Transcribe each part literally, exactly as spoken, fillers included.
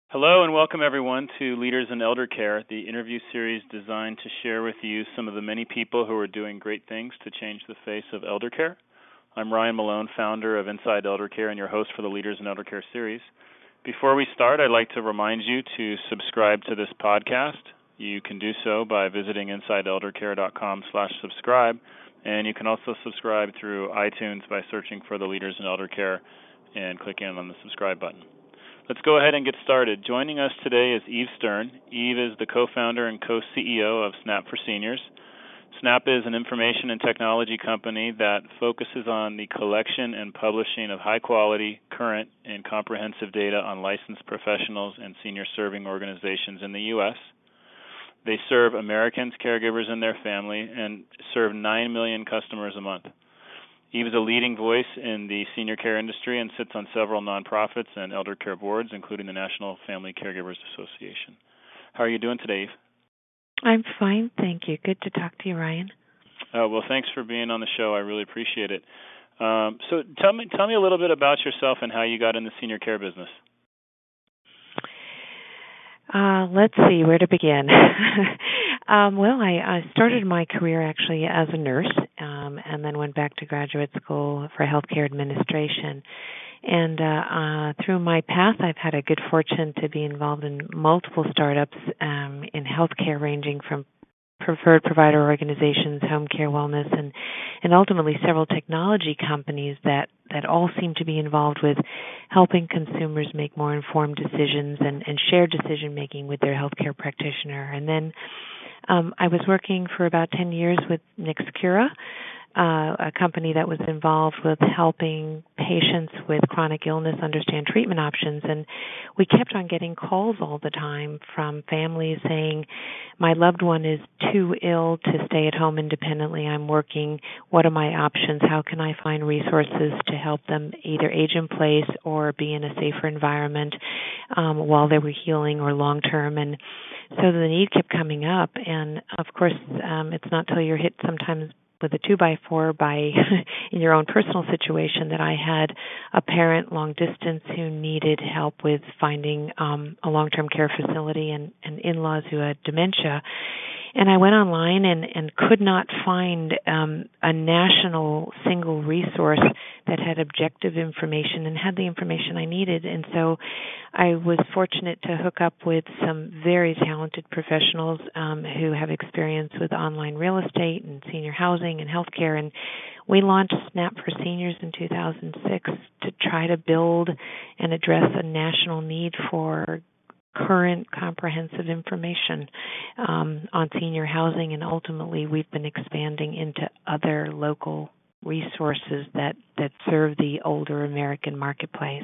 Hello and welcome everyone to Leaders in Elder Care, the interview series designed to share with you some of the many people who are doing great things to change the face of elder care. I'm Ryan Malone, founder of Inside Elder Care and your host for the Leaders in Elder Care series. Before we start, I'd like to remind you to subscribe to this podcast. You can do so by visiting insideeldercare.com slash subscribe, and you can also subscribe through iTunes by searching for the Leaders in Elder Care and clicking on the subscribe button. Let's go ahead and get started. Joining us today is Eve Stern. Eve is the co-founder and co-C E O of Snap for Seniors. Snap is an information and technology company that focuses on the collection and publishing of high-quality, current, and comprehensive data on licensed professionals and senior-serving organizations in the U S. They serve Americans, caregivers, and their family, and serve nine million customers a month. Eve is a leading voice in the senior care industry and sits on several nonprofits and elder care boards, including the National Family Caregivers Association. How are you doing today, Eve? I'm fine, thank you. Good to talk to you, Ryan. Uh, well, thanks for being on the show. I really appreciate it. Um, so tell me, tell me a little bit about yourself and how you got in the senior care business. Uh, let's see, where to begin. um, well, I, I started my career actually as a nurse um, and then went back to graduate school for healthcare administration. And uh, uh, through my path, I've had a good fortune to be involved in multiple startups um, in healthcare, ranging from preferred provider organizations, home care, wellness, and, and ultimately several technology companies that, that all seem to be involved with helping consumers make more informed decisions and, and shared decision-making with their healthcare practitioner. And then um, I was working for about ten years with Nexcura, Uh, a company that was involved with helping patients with chronic illness understand treatment options. And we kept on getting calls all the time from families saying, my loved one is too ill to stay at home independently. I'm working. What are my options? How can I find resources to help them either age in place or be in a safer environment um, while they were healing or long-term? And so the need kept coming up. And, of course, um, it's not till you're hit sometimes with a two-by-four by in your own personal situation that I had a parent long distance who needed help with finding um, a long-term care facility and, and in-laws who had dementia. And I went online and, and could not find um, a national single resource that had objective information and had the information I needed. And so I was fortunate to hook up with some very talented professionals um, who have experience with online real estate and senior housing and healthcare. And we launched Snap for Seniors in two thousand six to try to build and address a national need for current comprehensive information um, on senior housing, and ultimately we've been expanding into other local resources that, that serve the older American marketplace.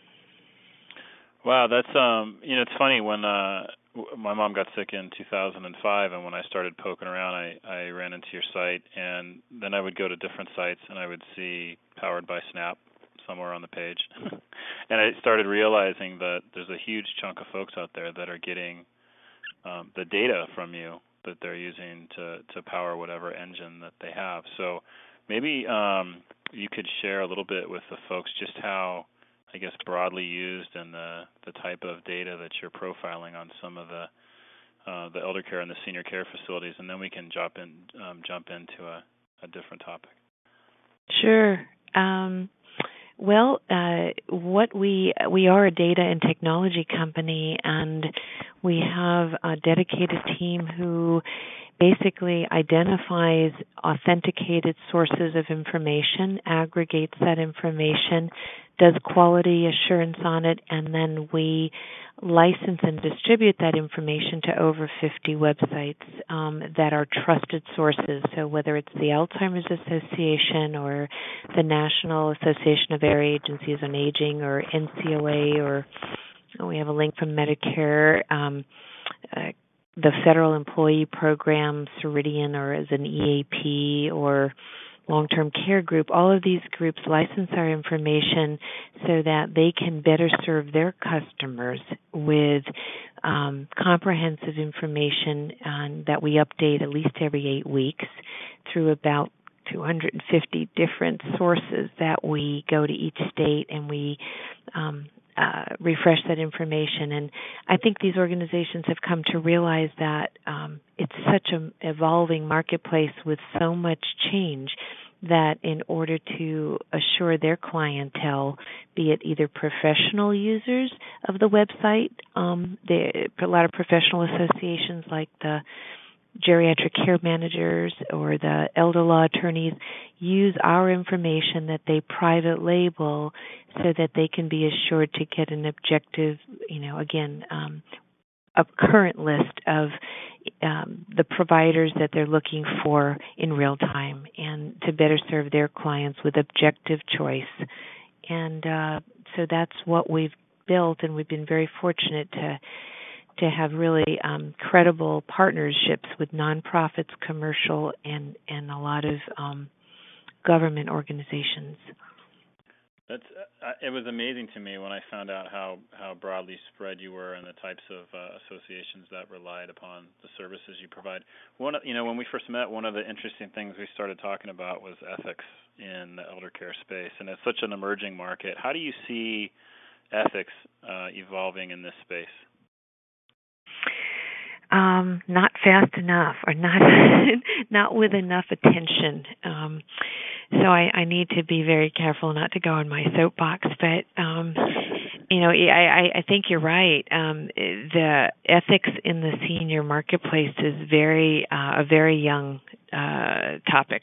Wow, that's um, you know, it's funny when uh, my mom got sick in two thousand five, and when I started poking around, I, I ran into your site, and then I would go to different sites, and I would see Powered by Snap somewhere on the page. And I started realizing that there's a huge chunk of folks out there that are getting um, the data from you that they're using to, to power whatever engine that they have. So maybe um, you could share a little bit with the folks just how, I guess, broadly used and the, the type of data that you're profiling on some of the uh, the elder care and the senior care facilities, and then we can jump in um, jump into a, a different topic. Sure. Um, Well, uh, what we we are a data and technology company, and we have a dedicated team who basically identifies authenticated sources of information, aggregates that information, does quality assurance on it, and then we license and distribute that information to over fifty websites um, that are trusted sources. So whether it's the Alzheimer's Association or the National Association of Area Agencies on Aging or N C O A, or oh, we have a link from Medicare, um, uh, the Federal Employee Program, Ceridian, or as an E A P, or long-term care group, all of these groups license our information so that they can better serve their customers with um, comprehensive information um, that we update at least every eight weeks through about two hundred fifty different sources that we go to each state and we um, uh, refresh that information. And I think these organizations have come to realize that um, it's such an evolving marketplace with so much change that in order to assure their clientele, be it either professional users of the website, um, there a lot of professional associations like the geriatric care managers or the elder law attorneys use our information that they private label so that they can be assured to get an objective, you know, again, um, a current list of um, the providers that they're looking for in real time and to better serve their clients with objective choice. And uh, so that's what we've built, and we've been very fortunate to to have really um, credible partnerships with nonprofits, commercial, and, and a lot of um, government organizations. That's uh, it was amazing to me when I found out how, how broadly spread you were and the types of uh, associations that relied upon the services you provide. One, you know, when we first met, one of the interesting things we started talking about was ethics in the elder care space, and it's such an emerging market. How do you see ethics uh, evolving in this space? Um, not fast enough, or not not with enough attention. Um, so I, I need to be very careful not to go on my soapbox. But um, you know, I, I think you're right. Um, the ethics in the senior marketplace is very uh, a very young uh, topic,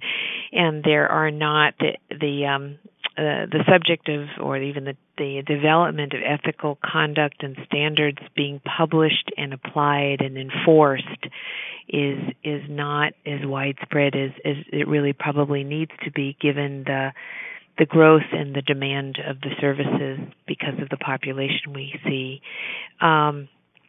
and there are not the the um, Uh, the subject of, or even the, the development of ethical conduct and standards being published and applied and enforced is is not as widespread as, as it really probably needs to be, given the the growth and the demand of the services because of the population we see. Um,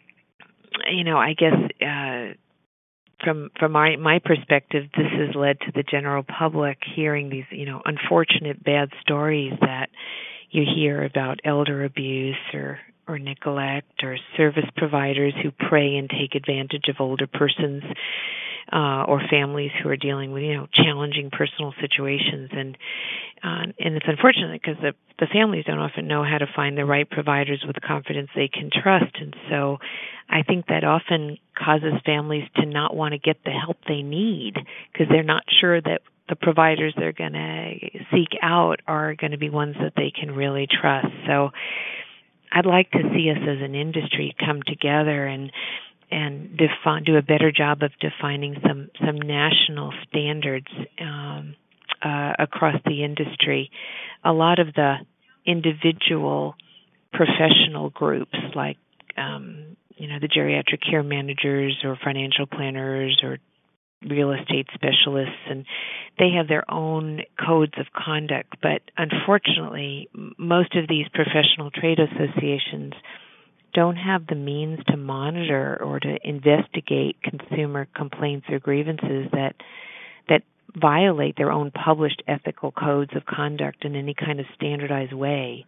you know, I guess. Uh, From from my my perspective, this has led to the general public hearing these, you know, unfortunate bad stories that you hear about elder abuse or, or neglect, or service providers who prey and take advantage of older persons uh, or families who are dealing with, you know, challenging personal situations. And uh, and it's unfortunate because the the families don't often know how to find the right providers with confidence they can trust. And so I think that often causes families to not want to get the help they need because they're not sure that the providers they're going to seek out are going to be ones that they can really trust. So I'd like to see us as an industry come together and and define, do a better job of defining some, some national standards um, uh, across the industry. A lot of the individual professional groups like um, you know, the geriatric care managers or financial planners or real estate specialists, and they have their own codes of conduct. But unfortunately, most of these professional trade associations don't have the means to monitor or to investigate consumer complaints or grievances that that violate their own published ethical codes of conduct in any kind of standardized way.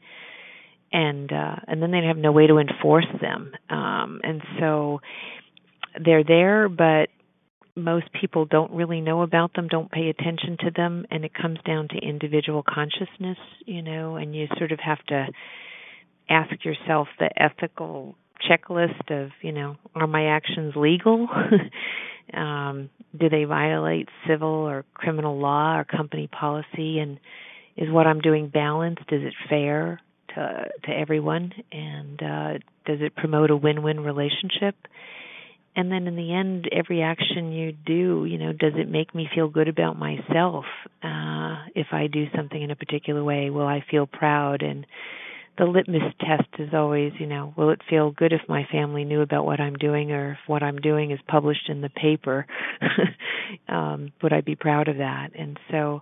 And uh, and then they have no way to enforce them. Um, and so they're there, but most people don't really know about them, don't pay attention to them, and it comes down to individual consciousness, you know, and you sort of have to ask yourself the ethical checklist of, you know, are my actions legal? um, do they violate civil or criminal law or company policy? And is what I'm doing balanced? Is it fair to to everyone? And uh, does it promote a win-win relationship? And then in the end, every action you do, you know, does it make me feel good about myself? Uh, if I do something in a particular way, will I feel proud? And the litmus test is always, you know, will it feel good if my family knew about what I'm doing, or if what I'm doing is published in the paper? um, would I be proud of that? And so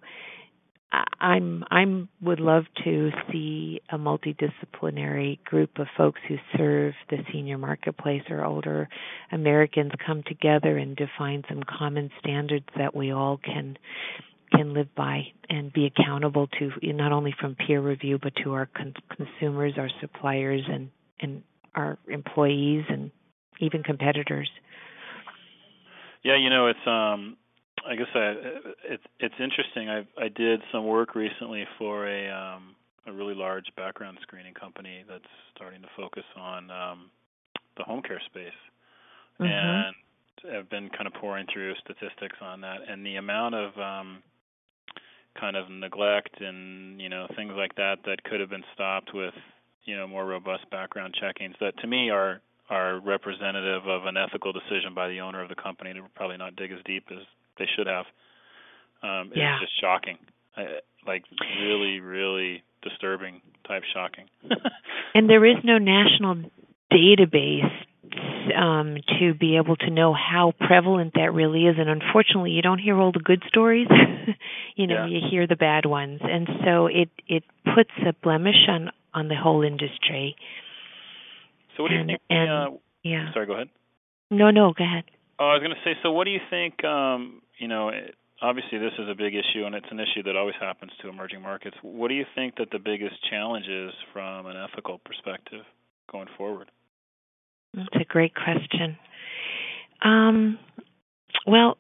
I'm I'm would love to see a multidisciplinary group of folks who serve the senior marketplace or older Americans come together and define some common standards that we all can can live by and be accountable to, not only from peer review, but to our con- consumers, our suppliers, and, and our employees, and even competitors. Yeah, you know, it's um, I guess I, it's it's interesting. I I did some work recently for a um, a really large background screening company that's starting to focus on um, the home care space, Mm-hmm. and I've been kind of pouring through statistics on that, and the amount of um, kind of neglect and you know things like that that could have been stopped with you know more robust background checkings that to me are are representative of an ethical decision by the owner of the company to probably not dig as deep as they should have. Um, Yeah. it's just shocking, I, like really, really disturbing type shocking. And there is no national database um, to be able to know how prevalent that really is. And unfortunately, you don't hear all the good stories. you know, Yeah. you hear the bad ones. And so it, it puts a blemish on, on the whole industry. So what do you and, think? And, uh, yeah. Sorry, go ahead. No, no, go ahead. Oh, I was going to say, so what do you think, um, you know, it, obviously this is a big issue, and it's an issue that always happens to emerging markets. What do you think that the biggest challenge is from an ethical perspective going forward? That's a great question. Um, well,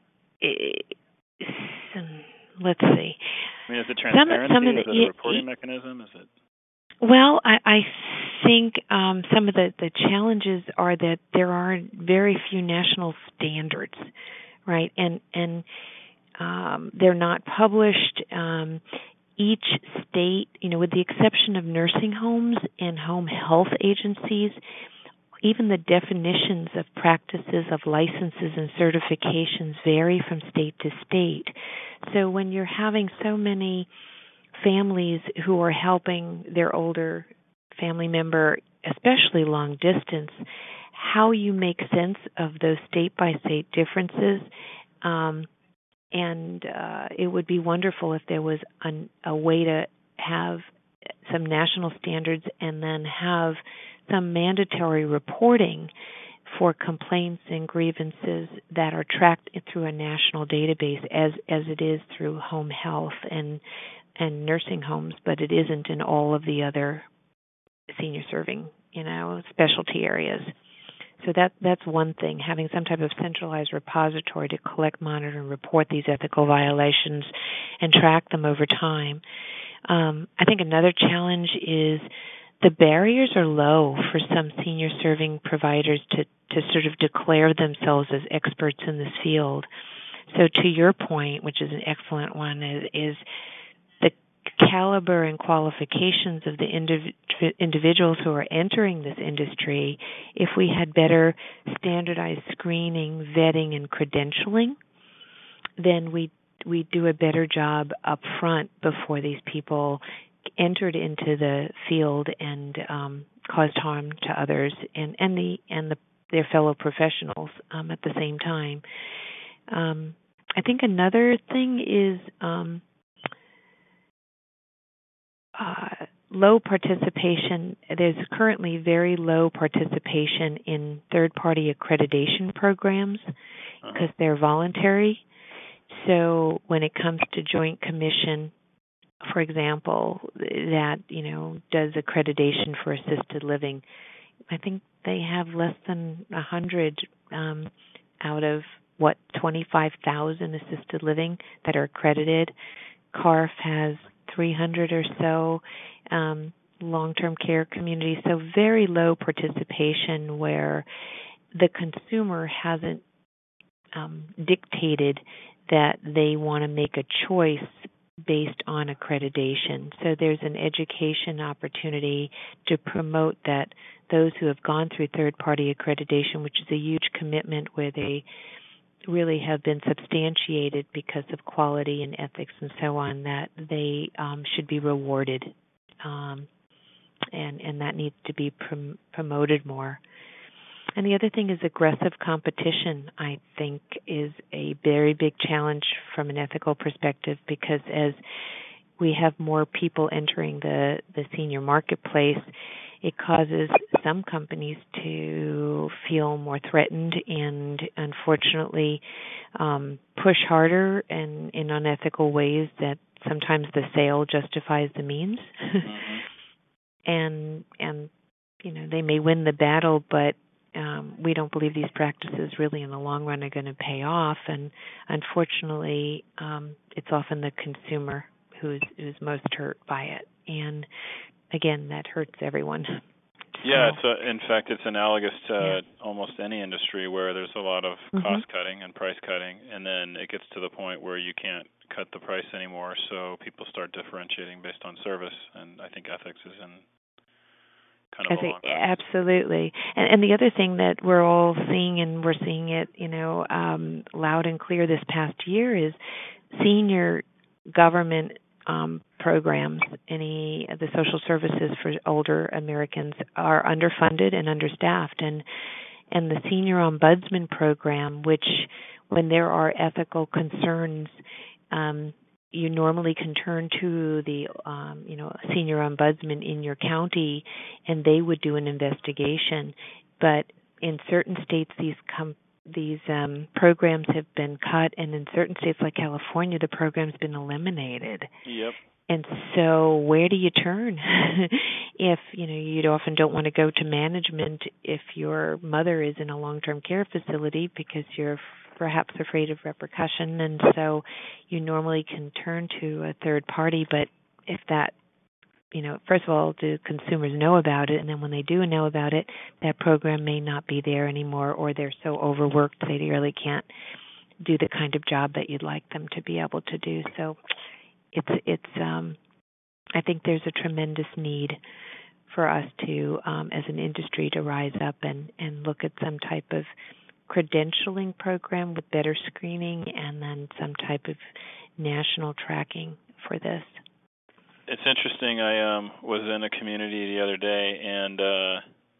let's see. I mean, is it transparency? Some, some of the, is it a reporting mechanism? Is it? Well, I, I think um, some of the, the challenges are that there are very few national standards, right? And and um, they're not published. Um, each state, you know, with the exception of nursing homes and home health agencies, even the definitions of practices of licenses and certifications vary from state to state. So when you're having so many families who are helping their older family member, especially long distance, how you make sense of those state-by-state differences. Um, and uh, it would be wonderful if there was an, a way to have some national standards and then have some mandatory reporting for complaints and grievances that are tracked through a national database as, as it is through home health and and nursing homes, but it isn't in all of the other senior serving, you know, specialty areas. So that that's one thing, having some type of centralized repository to collect, monitor, and report these ethical violations and track them over time. Um, I think another challenge is the barriers are low for some senior serving providers to, to sort of declare themselves as experts in this field. So to your point, which is an excellent one, is, is the caliber and qualifications of the indiv- individuals who are entering this industry. If we had better standardized screening, vetting, and credentialing, then we we do a better job up front before these people entered into the field and um, caused harm to others and, and the and the, their fellow professionals um, at the same time. Um, I think another thing is um, uh, low participation. There's currently very low participation in third-party accreditation programs because they're voluntary. So when it comes to Joint Commission, for example, that, you know, does accreditation for assisted living, I think they have less than one hundred um, out of, what, twenty-five thousand assisted living that are accredited. C A R F has three hundred or so, um, long-term care communities, so very low participation where the consumer hasn't um, dictated that they want to make a choice based on accreditation. So there's an education opportunity to promote that those who have gone through third-party accreditation, which is a huge commitment where they really have been substantiated because of quality and ethics and so on, that they um, should be rewarded. Um, and, and that needs to be prom- promoted more. And the other thing is aggressive competition, I think, is a very big challenge from an ethical perspective, because as we have more people entering the, the senior marketplace, it causes some companies to feel more threatened and, unfortunately, um, push harder and in unethical ways that sometimes the sale justifies the means. Mm-hmm. and, and, you know, they may win the battle, but Um, we don't believe these practices really in the long run are going to pay off, and unfortunately um, it's often the consumer who's, who's most hurt by it. and again, that hurts everyone. Yeah, So, it's a, in fact, it's analogous to yeah. almost any industry where there's a lot of Mm-hmm. cost cutting and price cutting, and then it gets to the point where you can't cut the price anymore, so people start differentiating based on service, and I think ethics is in kind I of a think long run. absolutely, and, and the other thing that we're all seeing, and we're seeing it, you know, um, loud and clear this past year, is senior government um, programs, any of the social services for older Americans are underfunded and understaffed, and and the senior ombudsman program, which when there are ethical concerns, um, you normally can turn to the um, you know senior ombudsman in your county, and they would do an investigation. But in certain states, these com- these um, programs have been cut, and in certain states like California, the program's been eliminated. Yep. And so where do you turn? If, you know, you often don't want to go to management if your mother is in a long-term care facility because you're perhaps afraid of repercussion, and so you normally can turn to a third party. But if that, you know, first of all, do consumers know about it? And then when they do know about it, that program may not be there anymore, or they're so overworked they really can't do the kind of job that you'd like them to be able to do. So it's it's um I think there's a tremendous need for us to um as an industry to rise up and and look at some type of credentialing program with better screening, and then some type of national tracking for this. It's interesting. I um was in a community the other day, and uh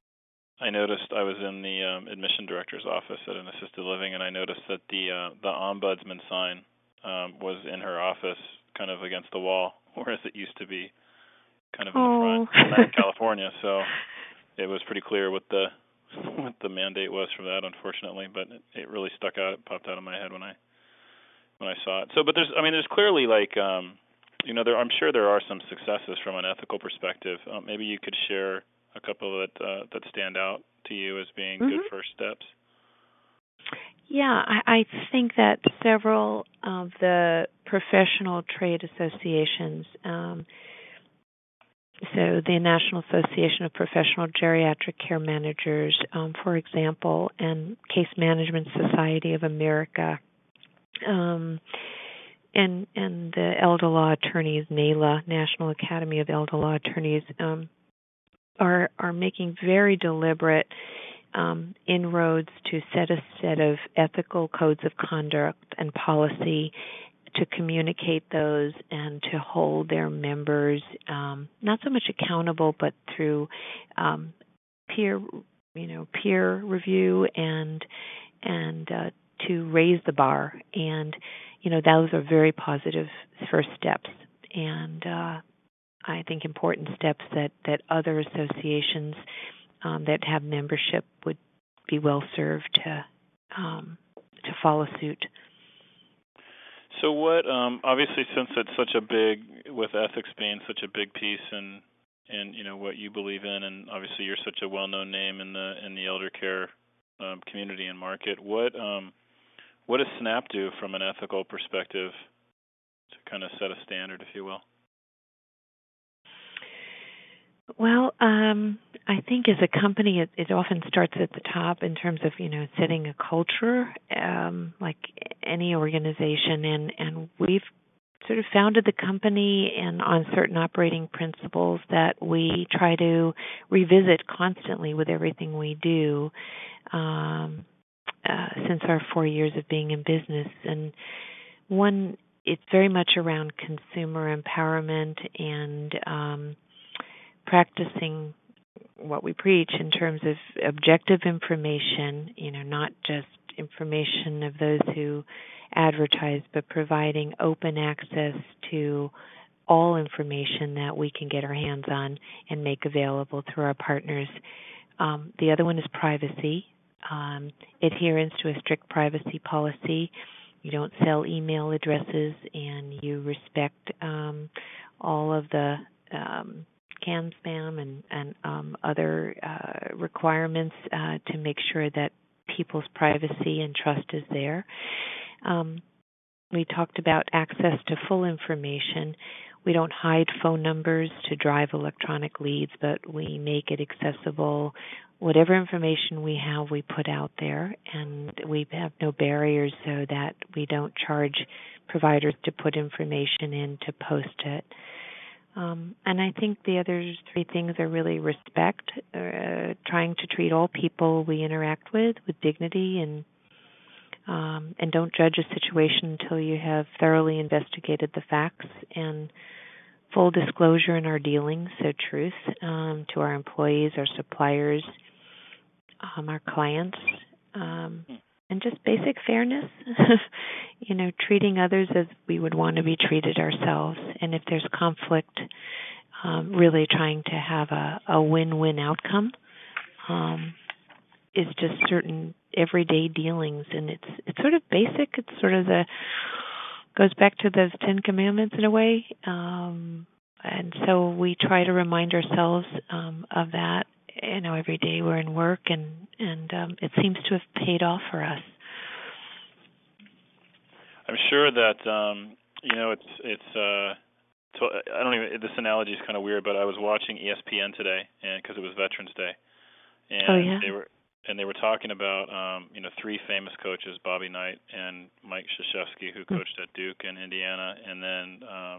I noticed I was in the um, admission director's office at an assisted living, and I noticed that the uh, the ombudsman sign um, was in her office, kind of against the wall, whereas it used to be kind of in the front. Oh. I'm in California, so it was pretty clear what the what the mandate was for that, unfortunately. But it, it really stuck out. It popped out of my head when I when I saw it. So, but there's, I mean, there's clearly like, um, you know, there. I'm sure there are some successes from an ethical perspective. Um, maybe you could share a couple that uh, that stand out to you as being Mm-hmm. good first steps. Yeah, I, I think that several of the professional trade associations, um, so the National Association of Professional Geriatric Care Managers, um, for example, and Case Management Society of America, um, and and the Elder Law Attorneys, NALA, National Academy of Elder Law Attorneys, um, are are making very deliberate Um, inroads to set a set of ethical codes of conduct and policy, to communicate those and to hold their members um, not so much accountable, but through um, peer, you know, peer review and and uh, to raise the bar. And you know, those are very positive first steps, and uh, I think important steps that that other associations Um, that have membership would be well served to um, to follow suit. So what? Um, obviously, since it's such a big, with ethics being such a big piece, and and you know what you believe in, and obviously you're such a well-known name in the in the elder care um, community and market. What um, what does SNAP do from an ethical perspective to kind of set a standard, if you will? Well, um, I think as a company, it, it often starts at the top in terms of, you know, setting a culture, um, like any organization, and, and we've sort of founded the company and on certain operating principles that we try to revisit constantly with everything we do um, uh, since our four years of being in business. And one, it's very much around consumer empowerment and um, practicing what we preach in terms of objective information, you know, not just information of those who advertise, but providing open access to all information that we can get our hands on and make available through our partners. Um, the other one is privacy, um, adherence to a strict privacy policy. You don't sell email addresses, and you respect um, all of the um, CAN spam and, and um, other uh, requirements uh, to make sure that people's privacy and trust is there. Um, we talked about access to full information. we don't hide phone numbers to drive electronic leads, but we make it accessible. Whatever information we have, we put out there, and we have no barriers so that we don't charge providers to put information in to post it. Um, and I think the other three things are really respect, uh, trying to treat all people we interact with with dignity, and um, and don't judge a situation until you have thoroughly investigated the facts, and full disclosure in our dealings, so truth um, to our employees, our suppliers, um, our clients, um, and just basic fairness. You know, treating others as we would want to be treated ourselves. And if there's conflict, um, really trying to have a, a win-win outcome um, is just certain everyday dealings. And it's it's sort of basic. It's sort of the goes back to those Ten Commandments in a way. Um, and so we try to remind ourselves um, of that, you know, every day we're in work, and, and um, it seems to have paid off for us. I'm sure that um, you know it's it's. Uh, so I don't even. This analogy is kind of weird, but I was watching E S P N today, and because it was Veterans Day, and oh, yeah? they were and they were talking about um, you know three famous coaches, Bobby Knight and Mike Krzyzewski, who coached at Duke and Indiana, and then um,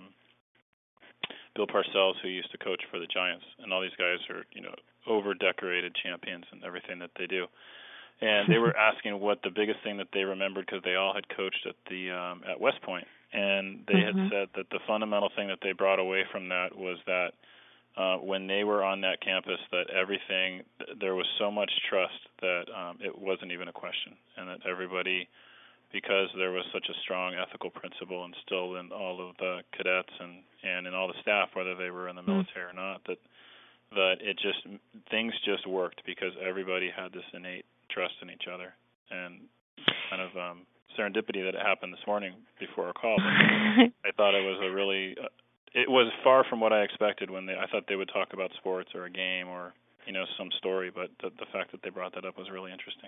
Bill Parcells, who used to coach for the Giants. And all these guys are you know over decorated champions in everything that they do. And they were asking what the biggest thing that they remembered, because they all had coached at the um, at West Point, and they mm-hmm. had said that the fundamental thing that they brought away from that was that uh, when they were on that campus, that everything there was so much trust that um, it wasn't even a question, and that everybody, because there was such a strong ethical principle instilled in all of the cadets and and in all the staff, whether they were in the military mm-hmm. or not, that that it just things just worked because everybody had this innate trust in each other, and kind of um, serendipity that it happened this morning before our call. I thought it was a really, uh, it was far from what I expected when they. I thought they would talk about sports or a game or you know some story, but the, the fact that they brought that up was really interesting.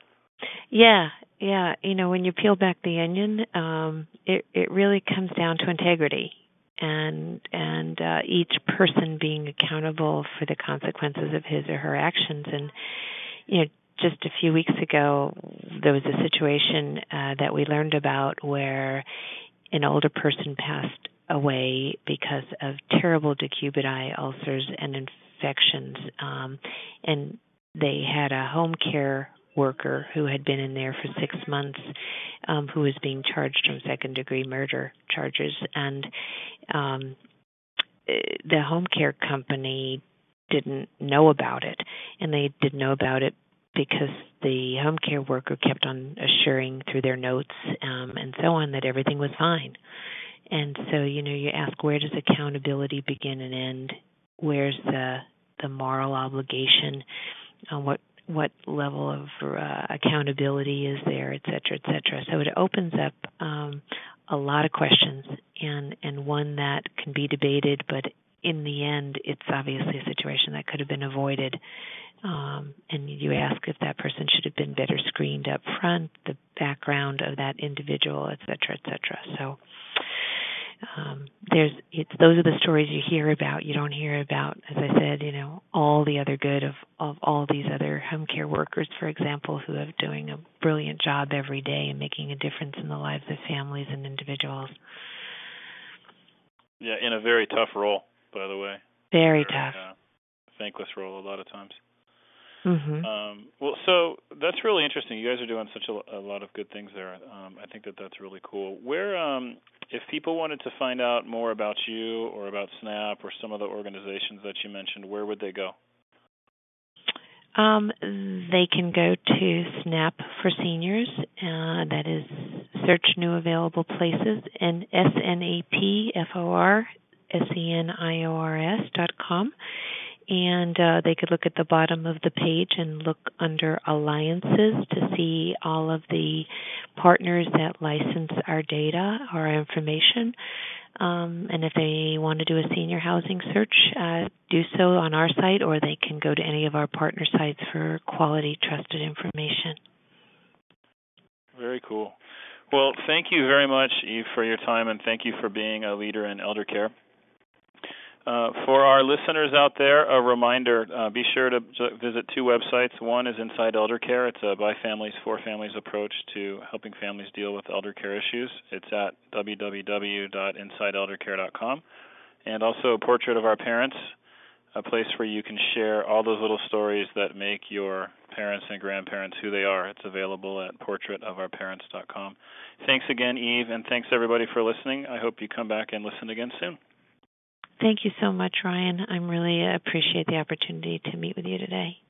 Yeah, yeah. You know, when you peel back the onion, um, it it really comes down to integrity, and and uh, each person being accountable for the consequences of his or her actions, and you know. Just a few weeks ago, there was a situation uh, that we learned about where an older person passed away because of terrible decubiti ulcers and infections. Um, and they had a home care worker who had been in there for six months um, who was being charged from second-degree murder charges. And um, the home care company didn't know about it, and they didn't know about it because the home care worker kept on assuring through their notes um, and so on that everything was fine. And so, you know, you ask, where does accountability begin and end? Where's the the moral obligation? Uh, what what level of uh, accountability is there, et cetera, et cetera. So it opens up um, a lot of questions, and, and one that can be debated, but in the end, it's obviously a situation that could have been avoided. Um, and you ask if that person should have been better screened up front, the background of that individual, et cetera, et cetera. So um, there's it's those are the stories you hear about. You don't hear about, as I said, you know, all the other good of, of all these other home care workers, for example, who are doing a brilliant job every day and making a difference in the lives of families and individuals. Yeah, in a very tough role, by the way. Very, very tough. Uh, thankless role a lot of times. Mm-hmm. Um, well, so that's really interesting. You guys are doing such a, a lot of good things there. Um, I think that that's really cool. Where, um, if people wanted to find out more about you or about SNAP or some of the organizations that you mentioned, where would they go? Um, they can go to SNAP for Seniors. Uh, that is search new available places, and S N A P F O R S E N I O R S dot com. And uh, they could look at the bottom of the page and look under Alliances to see all of the partners that license our data or our information. Um, and if they want to do a senior housing search, uh, do so on our site, or they can go to any of our partner sites for quality, trusted information. Very cool. Well, thank you very much, Eve, for your time, and thank you for being a leader in elder care. Uh, for our listeners out there, a reminder, uh, be sure to visit two websites. One is Inside Elder Care. It's a by families, for families approach to helping families deal with elder care issues. It's at w w w dot inside elder care dot com. And also a Portrait of Our Parents, a place where you can share all those little stories that make your parents and grandparents who they are. It's available at portrait of our parents dot com. Thanks again, Eve, and thanks everybody for listening. I hope you come back and listen again soon. Thank you so much, Ryan. I really appreciate the opportunity to meet with you today.